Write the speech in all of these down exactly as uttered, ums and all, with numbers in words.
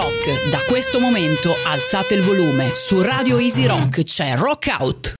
Rock. Da questo momento alzate il volume. Su Radio Easy Rock c'è Rock Out.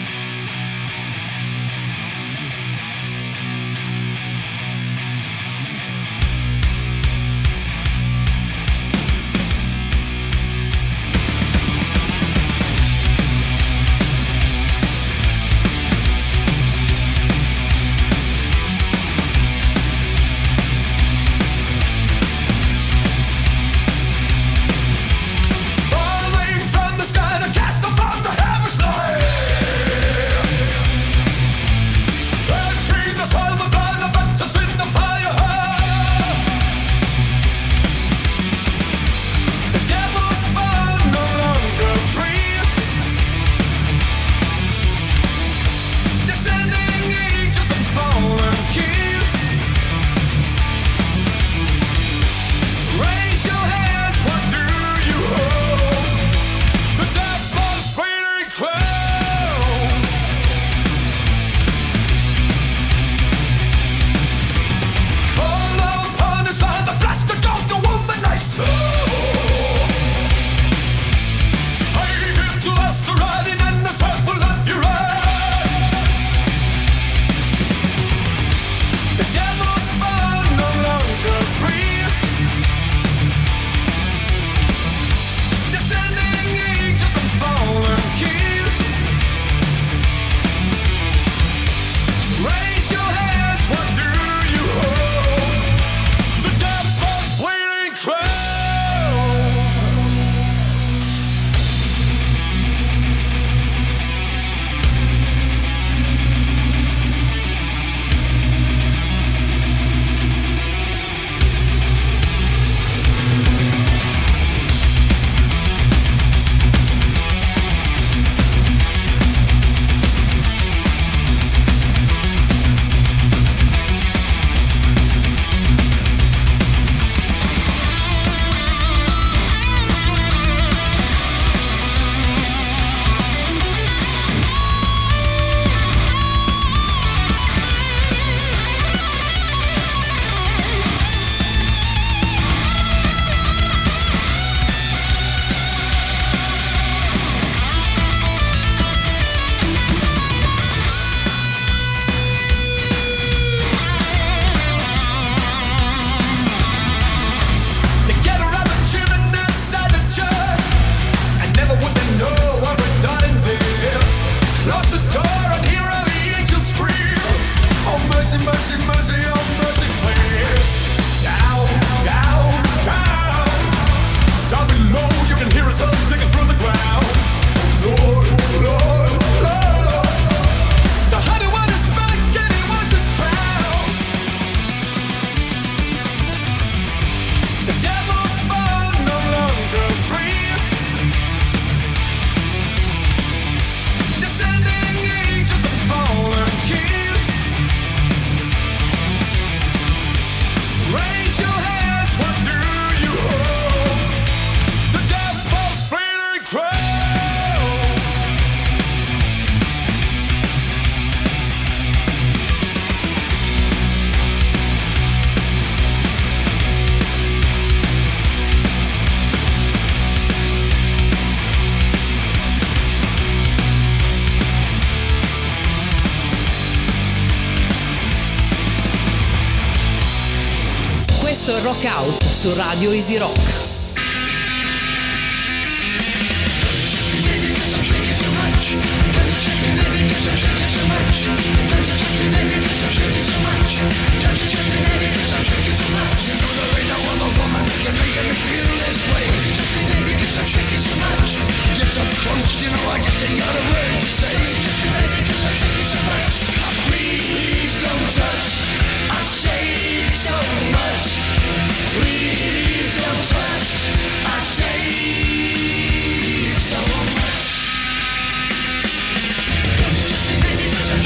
Rock Out su Radio Easy Rock.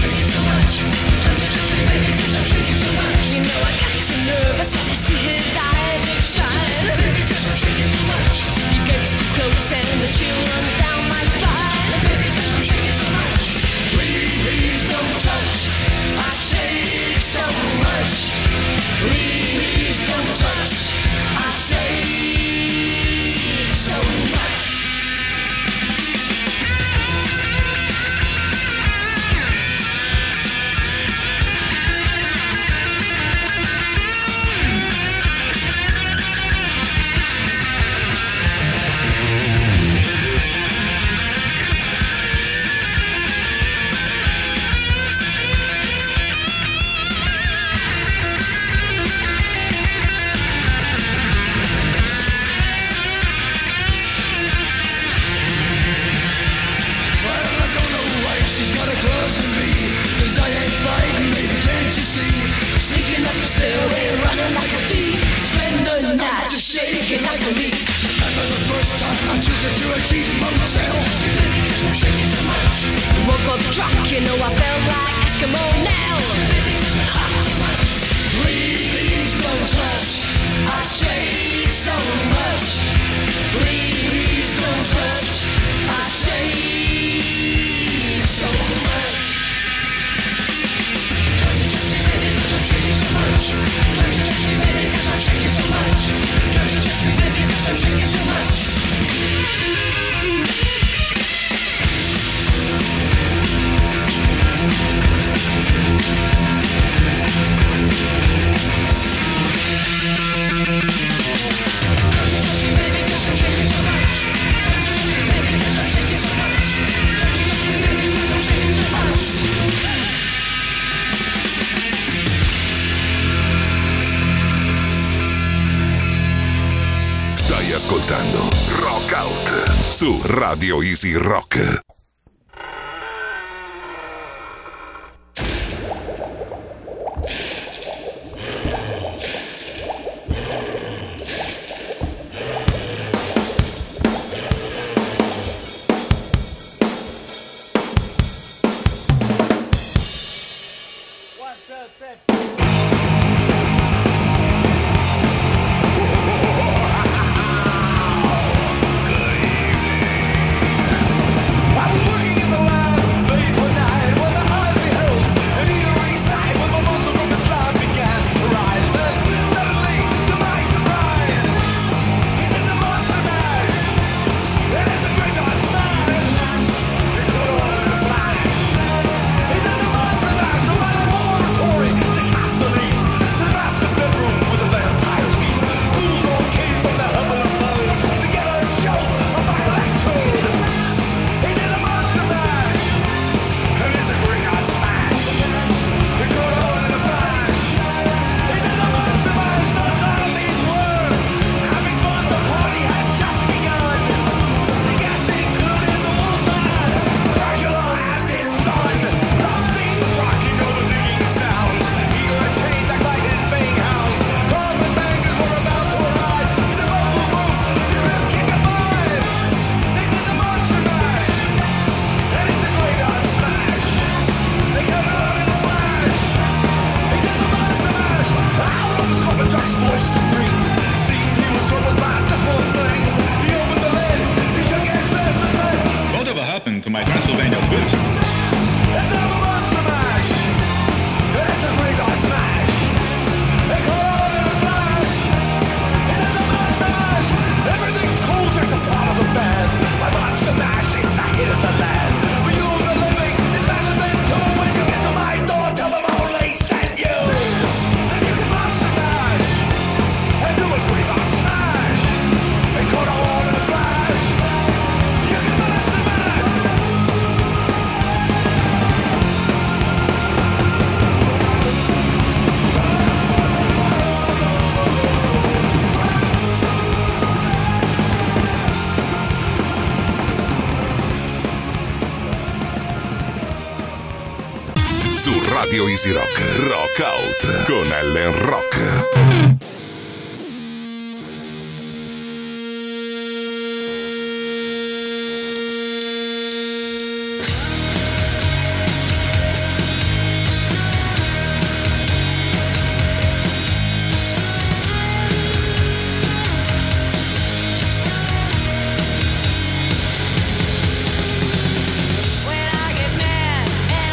You know I got so nervous when I see his eyes. like a leaf. Remember the first time I took her to a cheap motel. Woke up drunk, you know I felt like Eskimo now. Please don't touch, I shake so much. Please don't touch, I shake so much. Don't you touch me, baby, 'cause I'm shaking so much. Don't you touch me, baby, 'cause I'm shaking so much. Don't you touch me, baby, 'cause I'm shaking so much. Stai ascoltando Rock Out su Radio Easy Rock. Radio Easy Rock, Rock Out con Ellen Rock.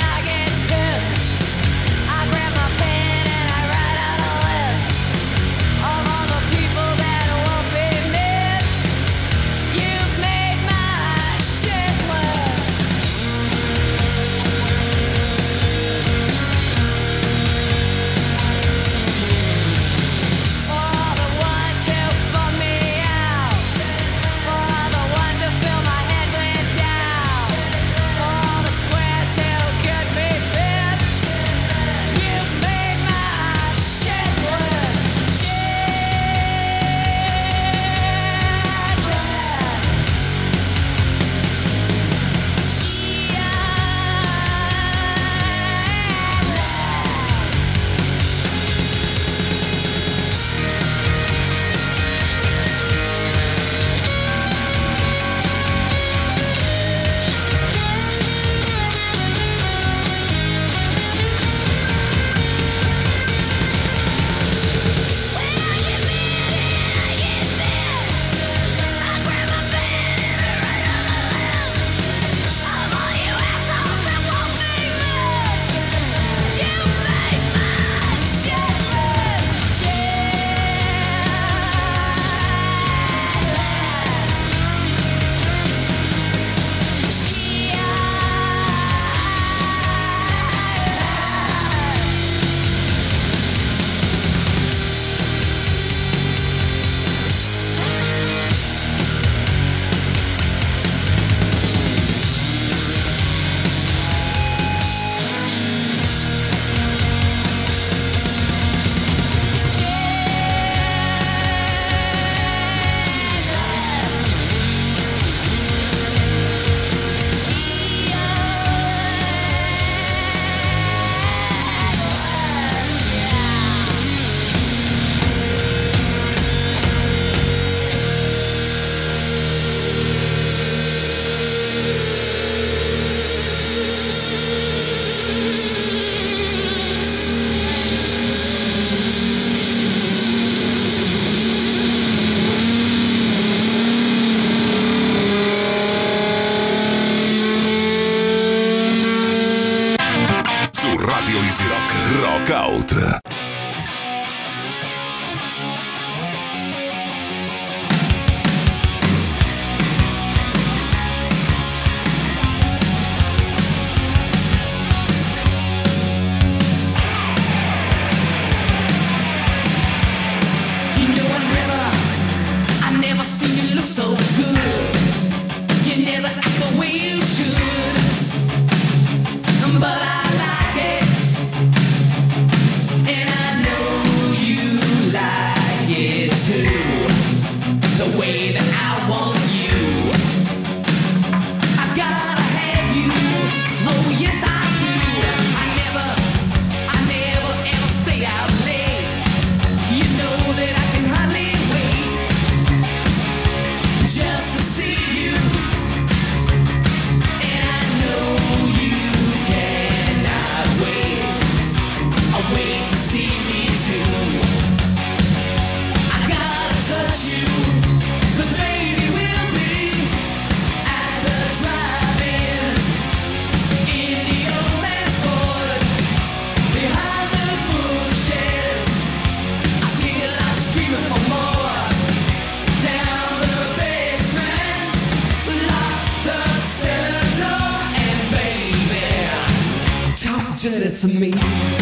I grab my pen and I write out a list. never seen you look so good. You never act the way you should, but I like it, and I know you like it too. The way that I want you, I gotta have you. Oh yes I do. I never, I never ever stay out late. You know that I can hardly wait just to see you, and I know you cannot wait. I wait to see me too. I gotta touch you, 'cause baby we'll be at the drive-ins in the old man's Ford, behind the bushes, until I'm screaming for more. Down the basement, lock the cellar door, and baby, talk dirty to me.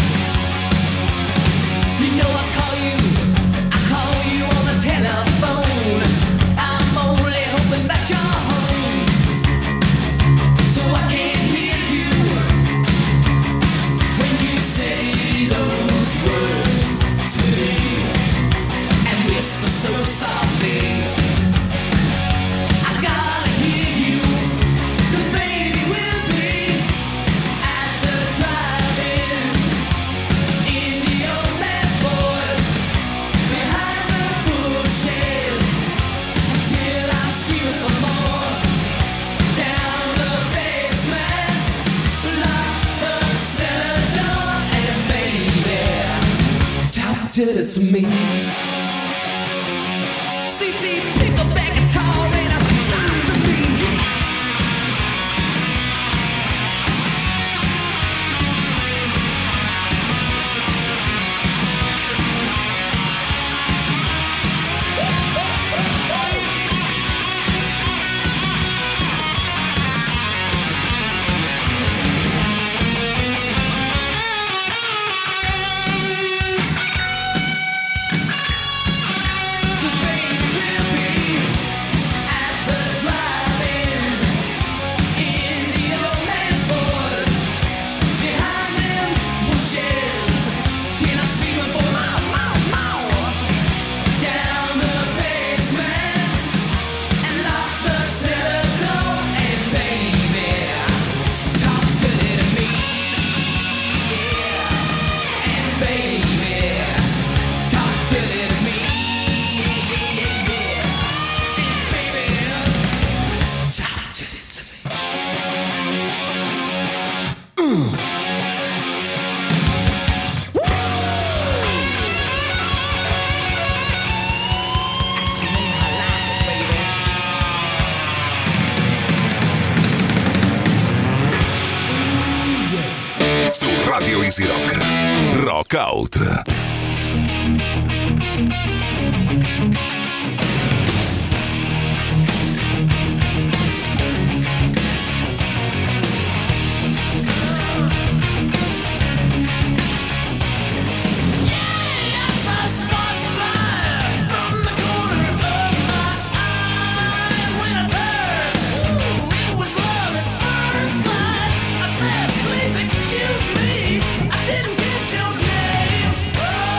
You know I call you, I call you on the telephone. I'm only hoping that you're home, so I can hear you when you say those words to me, and whisper so softly. I gotta hear you, 'cause baby we'll be at the drive-in in the old man's Ford, behind the bushes, till I'm screaming for more. Down the basement, lock the cellar door, and baby, talk dirty to me. C C, pick up that guitar and I'm talk to me. Su Radio Easy Rock, Rock Out. Please excuse me, I didn't get your name. Oh,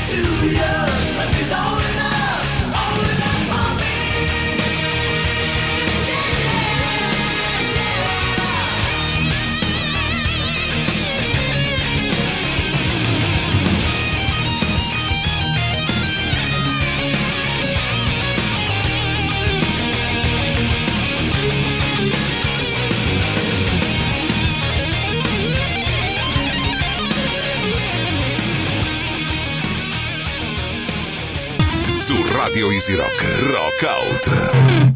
Radio Easy Rock, Rock Out.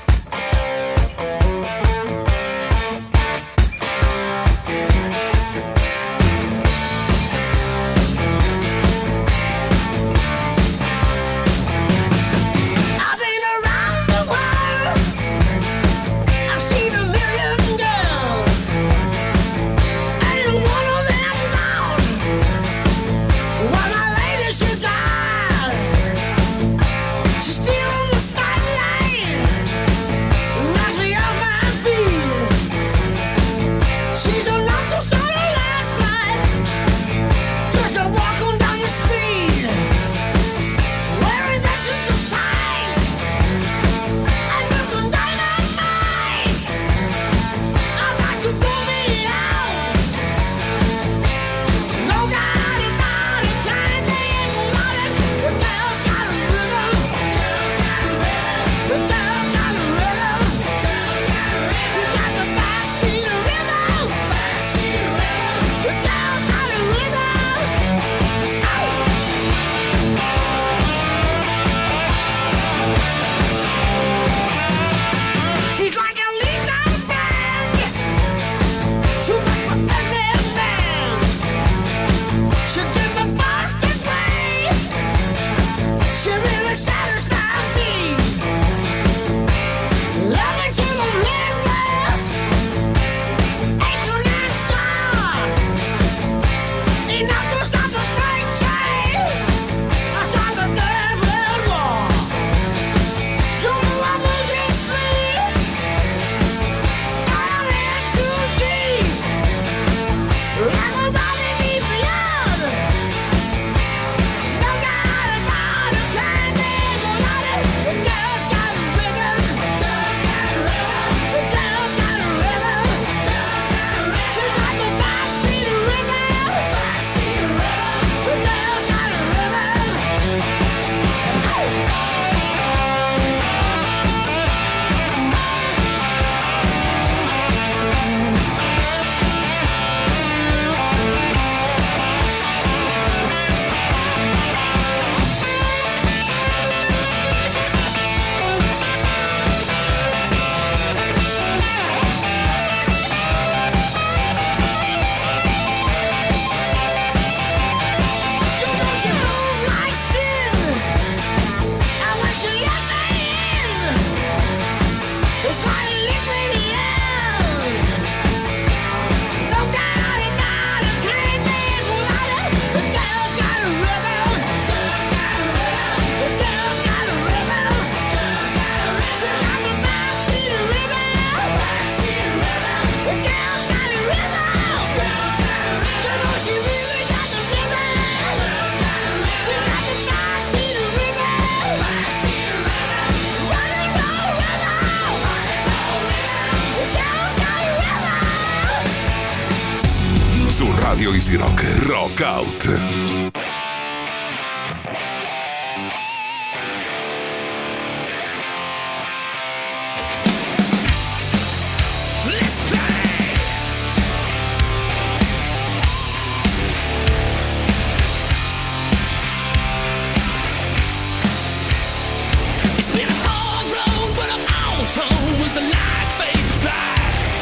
Radio Easy Rock, Rock Out.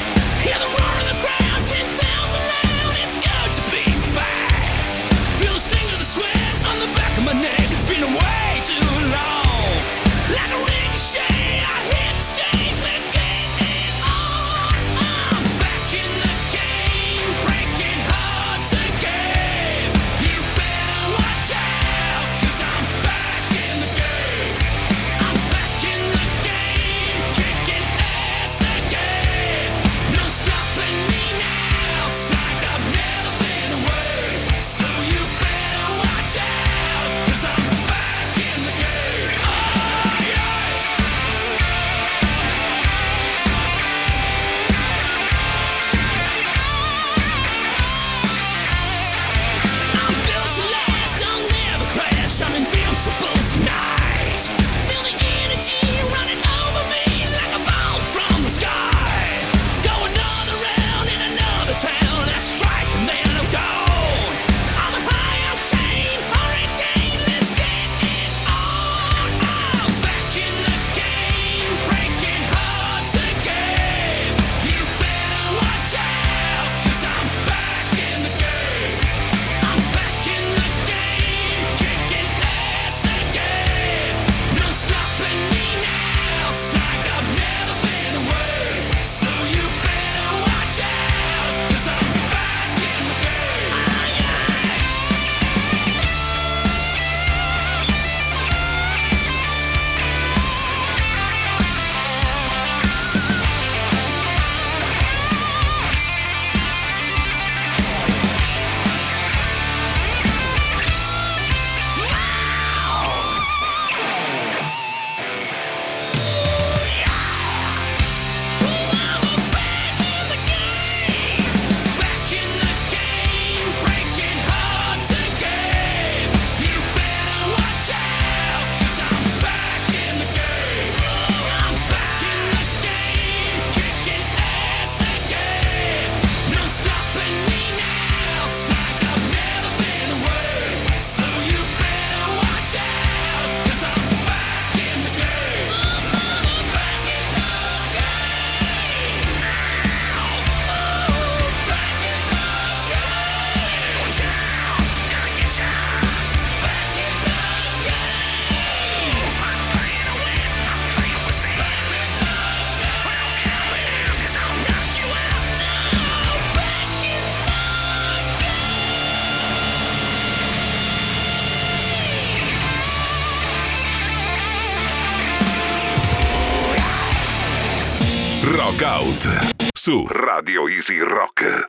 Feel the Rock Out su Radio Easy Rock.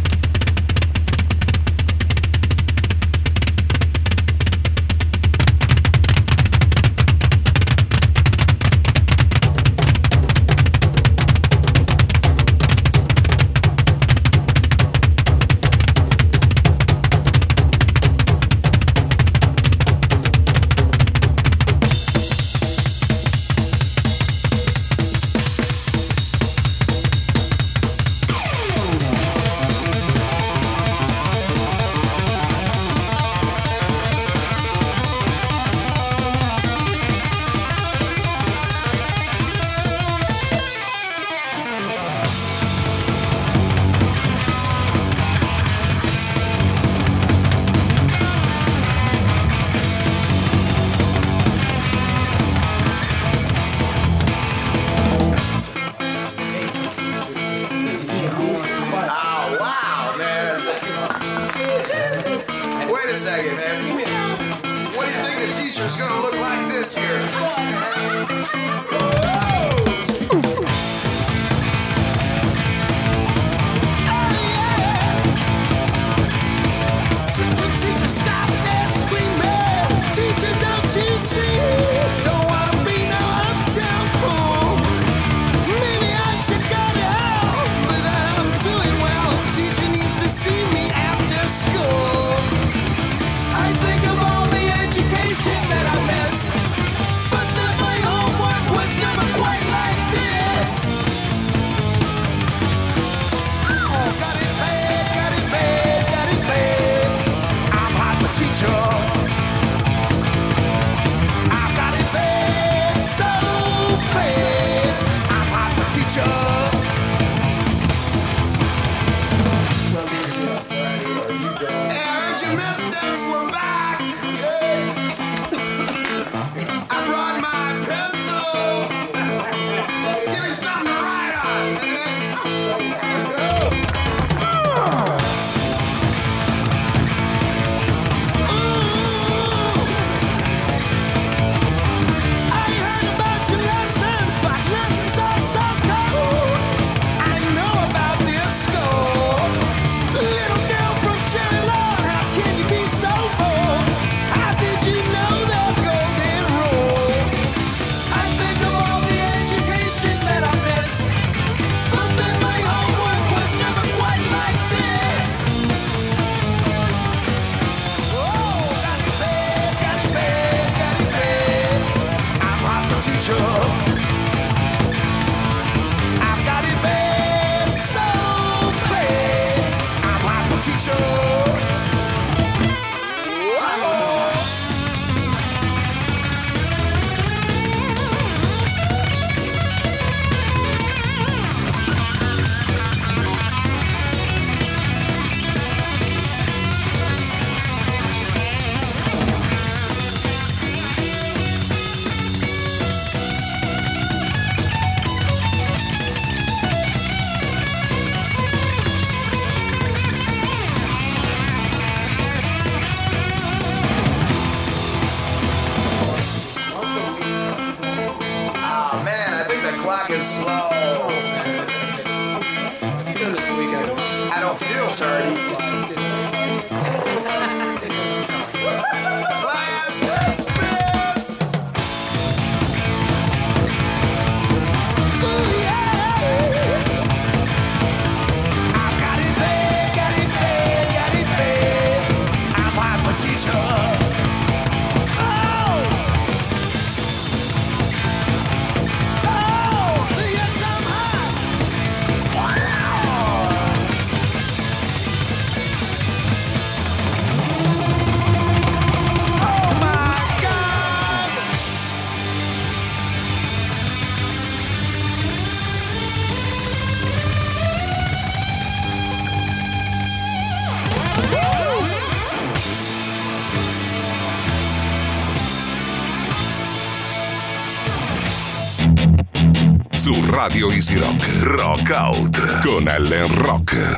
Su Radio Easy Rock. Rock Out con Ellen Rock.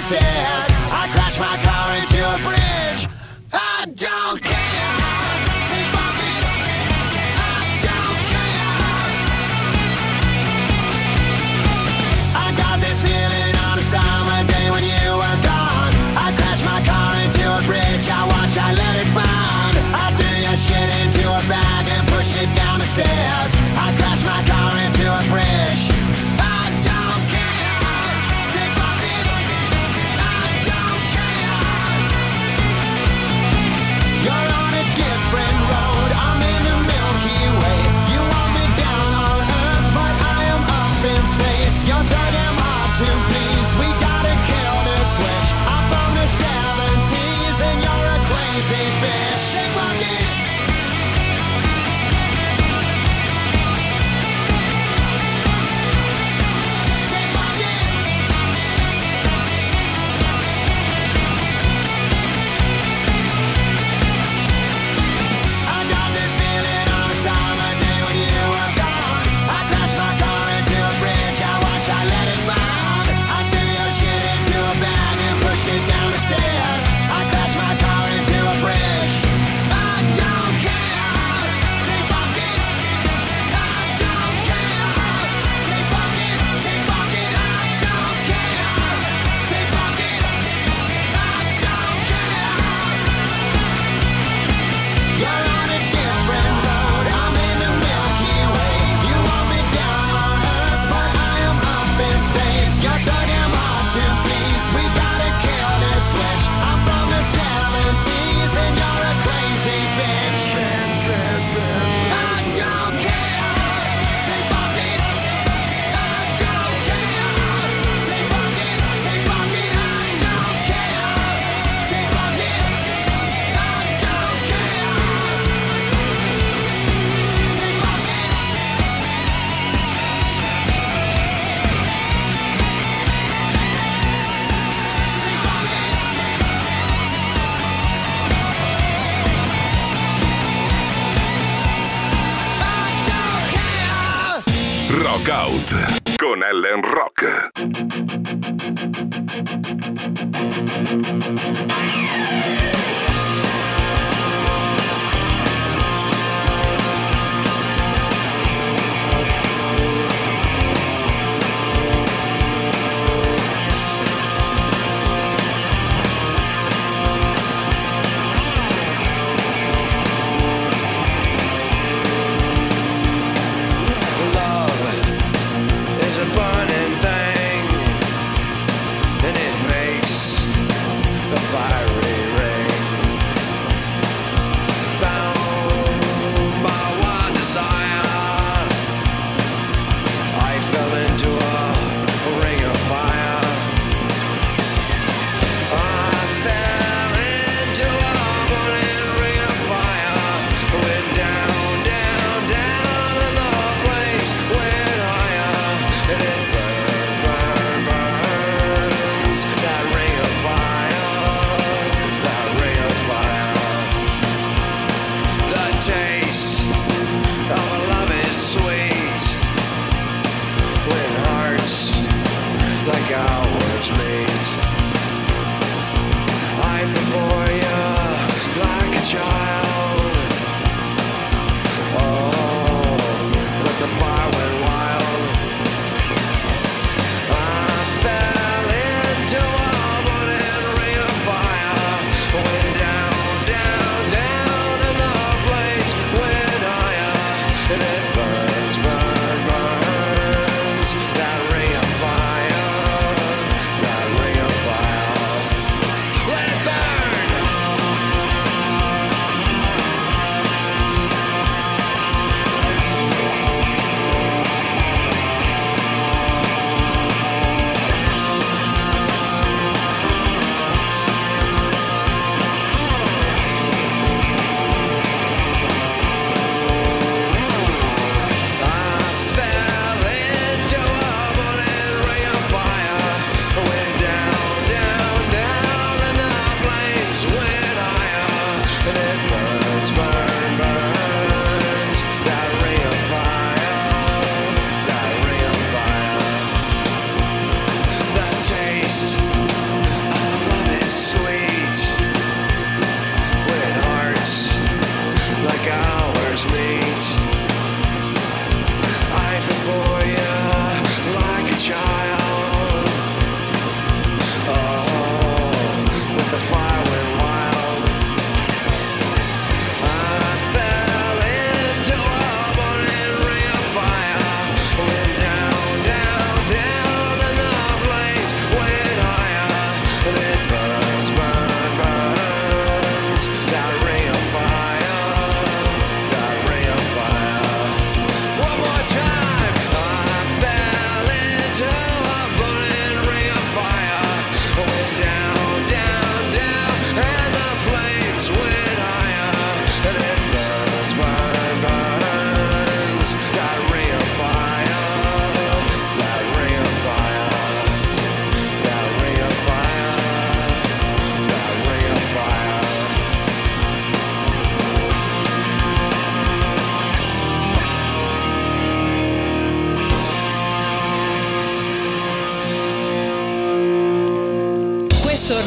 stairs. I crashed my car into a bridge. I don't care. Say fuck it. I don't care. I got this feeling on a summer day when you were gone. I crashed my car into a bridge. I watched, I let it burn. I threw your shit into a bag and pushed it down the stairs. I crashed my car into a bridge. I don't care. Say fuck it. I don't care. You're on a different road. I'm in the Milky Way. You want me down on Earth, but I am up in space. You're so damn hard to please. We gotta kill this switch. I'm from the seventies and you're a crazy bitch. Say fuck it. Say fuck it. I got this feeling on a summer day when you were gone. I crashed my car into a bridge. I watched, I let it burn. I threw your shit into a bag and pushed it down the stairs. I crashed my car into a bridge. I don't care. Say fuck it. I don't care. Say fuck it. Say fuck it. I don't care. Say fuck it. I don't care. You're on a different road. I'm in the Milky Way. You want me down on Earth, but I am up in space. You're so damn hard to please. We gotta kill this switch. I'm from the seventies and you're a crazy bitch. I don't care. Say fuck it. I don't care. Say fuck it. Say fuck it. I don't care. Say fuck it. I don't care. Say fuck it. Say fuck it. I don't care. Rock Out con Ellen Rock. Love is a burning thing, and it makes a fiery ring. Bound by one desire, I fell into a ring of fire. I fell into a burning ring of fire. Went down, down, down, and the flames went higher. And it burned, burned, burns. That ring of fire, that ring of fire. The taste of love is sweet when hearts like ours meet. I'm before you like a child. Oh, but the fire went wild. I fell into a burning ring of fire. Went down, down, down, and the flames went higher. And it burns, burns, burns. That ring of fire, that ring of fire. Let it burn.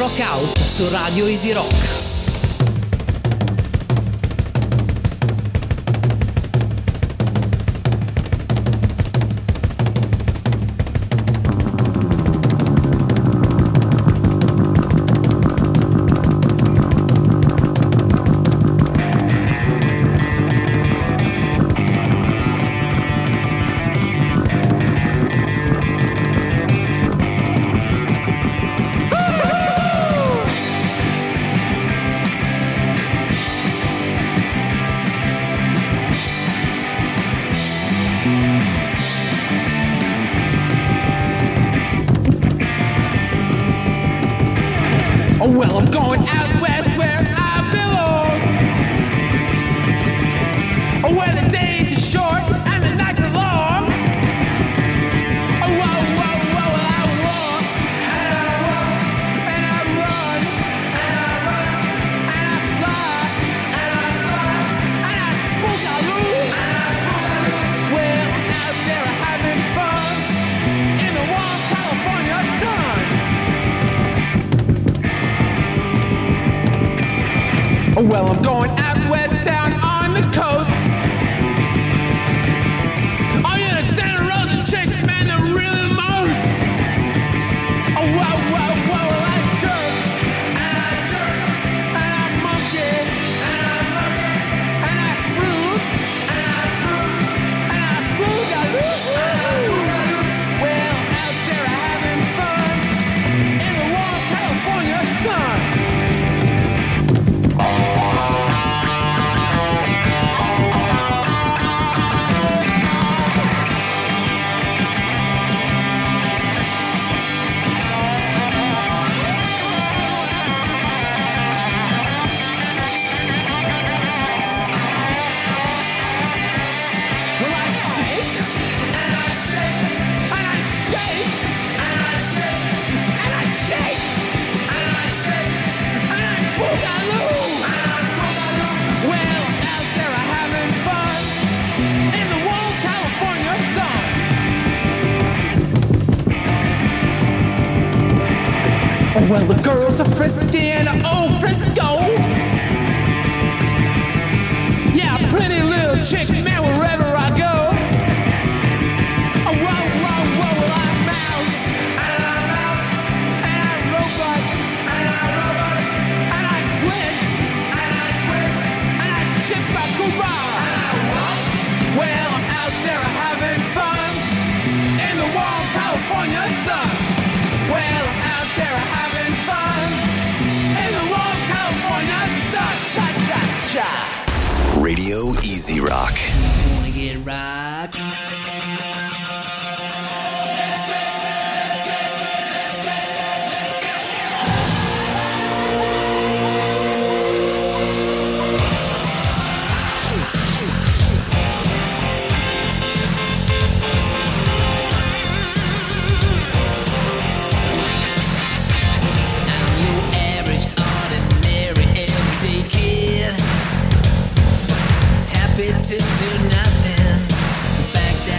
Rock Out su Radio Easy Rock. Well, I'm going out west where I belong. Where the days are short and the nights are long. Oh, whoa, whoa, whoa, well, I walk and I walk and I run and I run and I fly and I fly and I boogaloo. Well, I'm out there having fun in the warm California sun. Well, I'm going out west down on the coast. Oh, yeah, the Santa Rosa chicks, man, they're really the most. Oh, whoa, whoa, whoa, well, I jerk, and I jerk, and I monkey, and I monkey, and I fruit, and I fruit, and I boogaloo. Well, out there having fun in the warm California sun. Well, the girls are frisky in old Frisco. Yeah, pretty little chick, man, wherever I go. Oh, whoa, whoa, whoa, well, I'm mouse, and I mouse, and I robot, and I robot, and I twist, and I twist, and I shift my Cuba. Well, I'm out there having fun in the warm California sun. Well, I'm out there having fun in the warm California sun. Cha cha cha. Radio Easy Rock. Wanna get rocked? To do nothing, back down.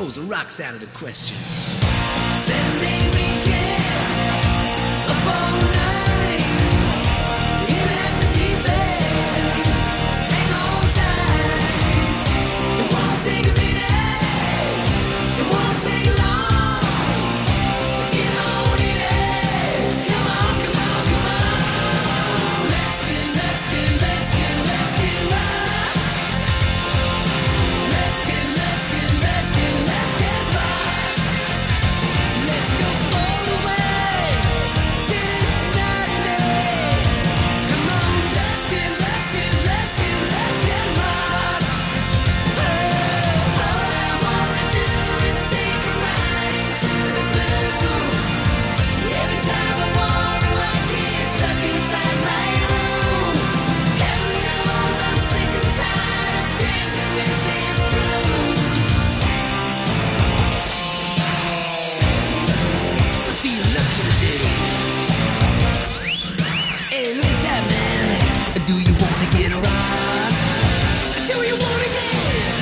suppose the rock's out of the question. Saturday weekend, up all night, in at the deep end, hang on tight. It won't take a minute, it won't take long, so get on in it. Come on, come on, come on. Let's get, let's get, let's get, let's get right. Let's get, let's get, let's get, let's get right. Let's go all the way, get it night and day. Come on, let's get, let's get, let's get, let's get right. All I wanna do is take a ride into the blue. Every time I wander, I get stuck inside my room. Heaven knows I'm sick and tired of dancing with this broom. I feel lucky today. Hey, look at that, man. Do you wanna get right? Do you wanna get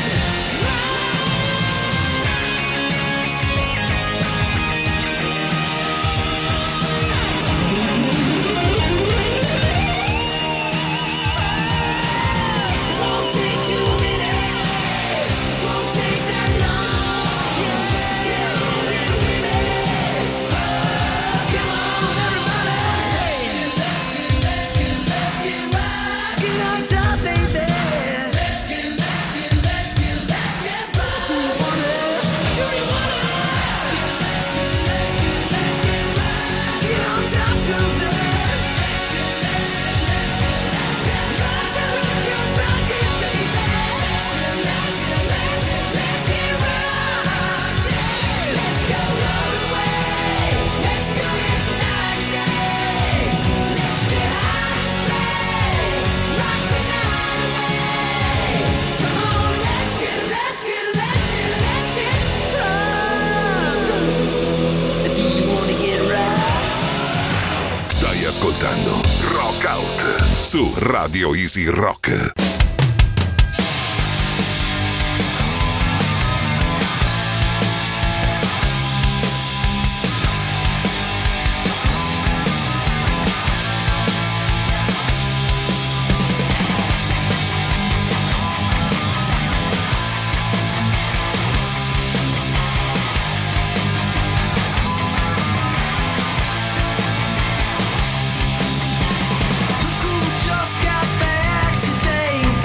Won't take you a minute, won't take that long, yeah, to get on in with it. Oh, come on, everybody. Let's get, let's get, let's get right. Get on top, baby. Let's get, let's get, let's get, let's get right. Do you wanna? Do you wanna? Let's get, let's get, let's get, let's get right. Get on top, girlfriend. Let's get, let's get, let's get, let's get right. To rock your body, baby. Let's get, let's get, let's get right. Yeah. Let's go all the way. Let's do it night and day. Let's get high and play. Rock the night away. Come on, let's get, let's get, let's get, let's get right. Do you wanna get right? Stai ascoltando Rock Out su Radio Easy Rock. Look who just got back today.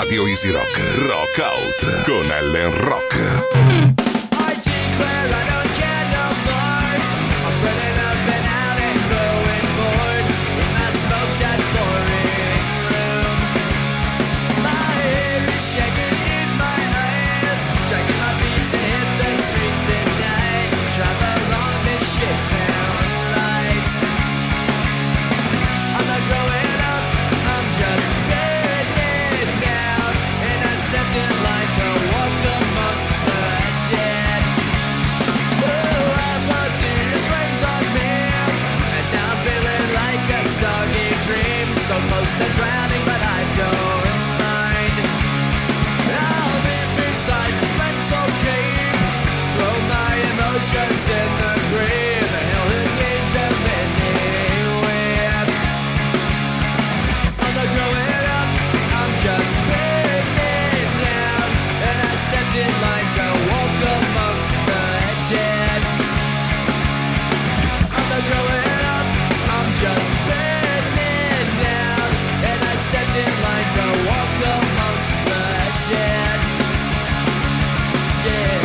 Radio Easy Rock, Rock Out con Ellen Rock. I declare I don't care no more. I'm burning up and out and growing bored in my smoke-jet boring room. My hair is shaking in my eyes, dragging my feet to hit the streets at night. Drive along this shit town lights. I'm not growing up, I'm just burning down, and I stepped in line to walk amongst the dead. Oh, apathy has rained on me, and now I'm feeling like a soggy dream, so close to drowning, but I don't mind. I'll live inside this mental cave, throw my emotions in the grave, hell who gives them anywhere. I'm not growing up, I'm just burning down, and I stepped in line to walk amongst the dead. I'm not growing up, I'm just burning down, and I stepped in line to walk amongst the dead. Dead.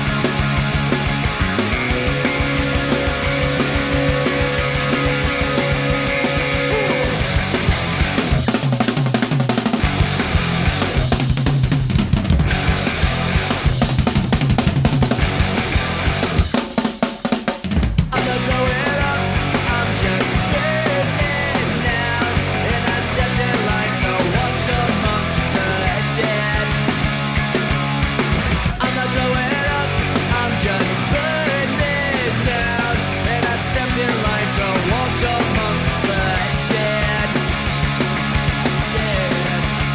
I'm not growing up, I'm just burning down, and I stepped in line to walk amongst the dead. I'm not growing up, I'm just burning down, and I stepped in line to walk amongst the dead. Dead.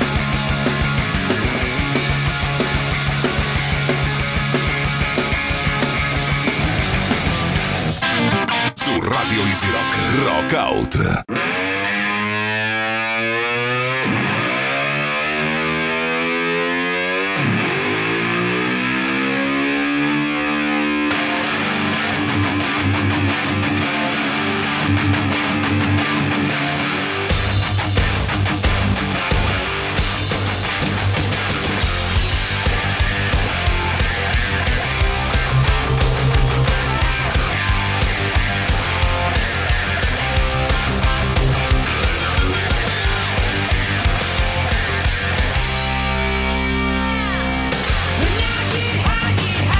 Su Radio Easy Rock, Rock Out.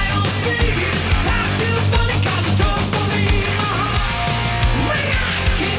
When I get high, get high on speed. Time to funny, cause the drug for me, uh-huh. When I get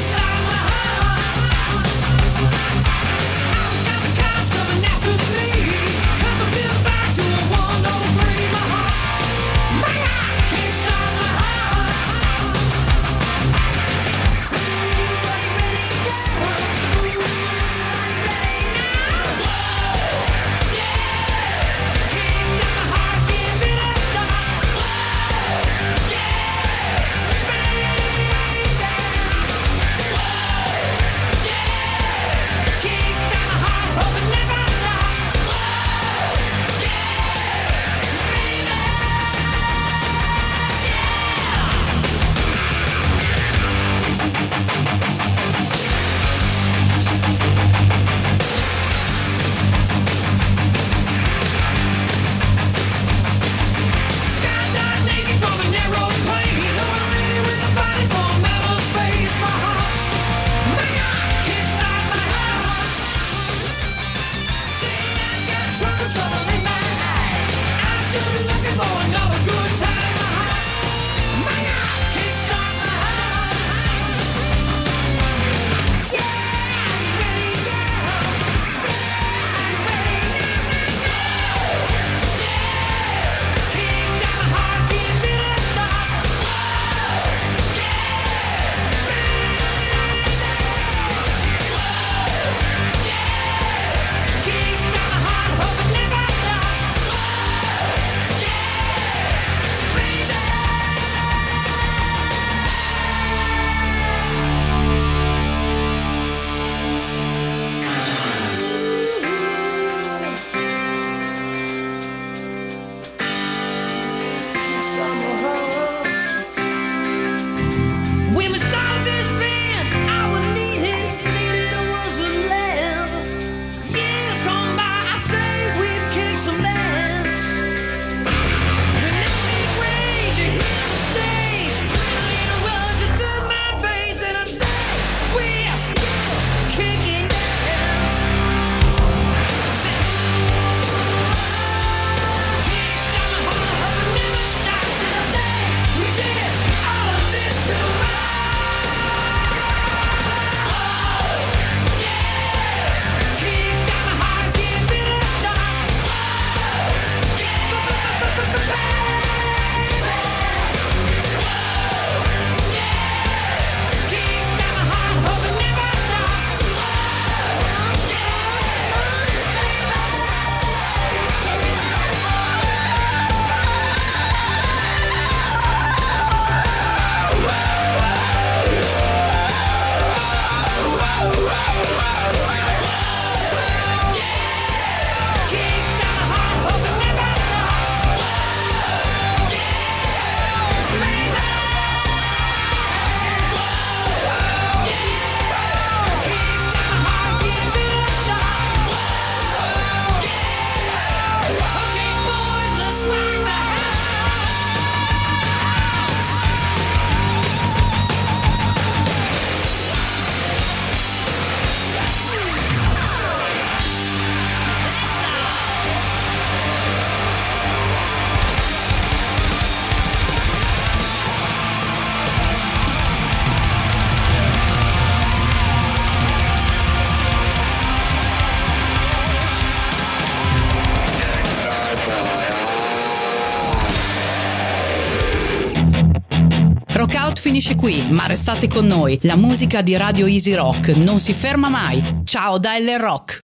Rockout finisce qui, ma restate con noi. La musica di Radio Easy Rock non si ferma mai. Ciao da L Rock.